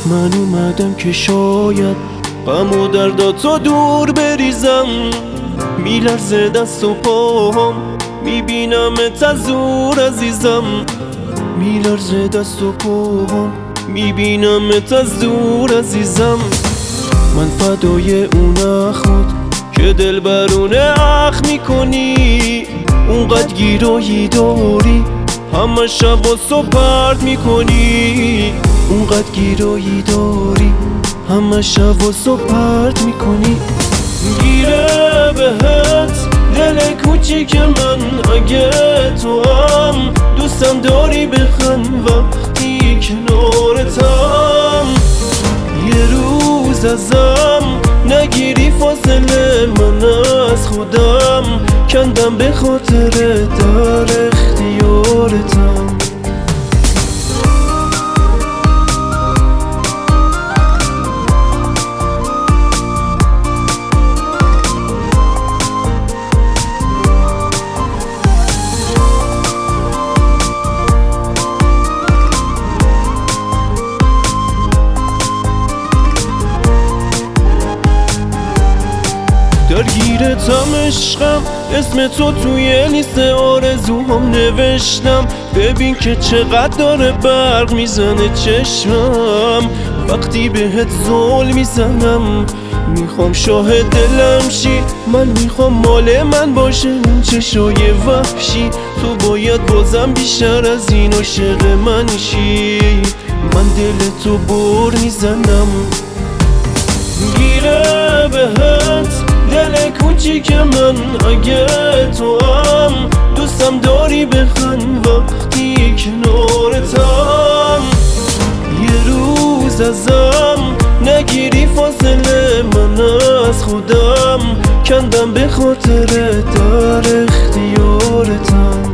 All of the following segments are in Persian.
من اومدم که شاید غم و درداتو دور بریزم. میلرزه دست و پاهم میبینمت از دور عزیزم. میلرزه دست و پاهم میبینمت از دور عزیزم. من فدای اون اخمت که دل برونه اخ میکنی. اونقدر گیرایی داری همه شب و صبح پرت میکنی. اونقدر گیرایی داری همه شب و صبح پرت میکنی. گیره بهت دل کوچیک من اگه تو هم دوستم داری بخند وقتی کنارتم. یه روز ازم نگیری فاصله من از خودم کندم به خاطر در اختیارتم. درگیرتم عشقم اسم تو توی لیست آرزوهام نوشتم. ببین که چقدر داره برق میزنه چشمم وقتی بهت زل میزنم. میخوام شاهد دلم شی، من میخوام مال من باشه اون چشای وحشی. تو باید بازم بیشتر از این عاشق من شی. من دل تو بر میزنم. گیره بهت دل کوچیک من اگه تو هم دوستم داری بخند وقتی کنارتم. یه روز ازم نگیری فاصله من از خودم کندم به خاطر در اختیارتم.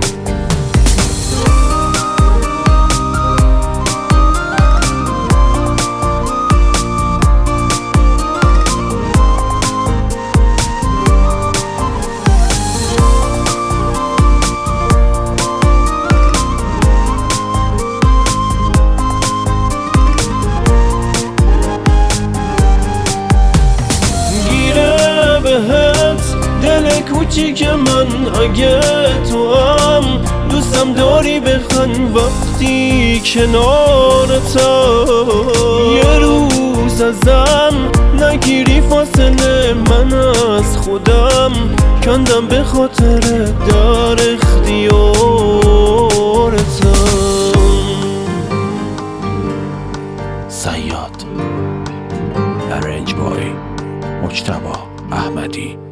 دل کوچیک من اگه تو هم دوستم داری بخند وقتی کنارتم. یه روز ازم نگیری فاصله من از خودم کندم به خاطر در اختیارتم. صیاد ارنج بای مجتبی احمدی.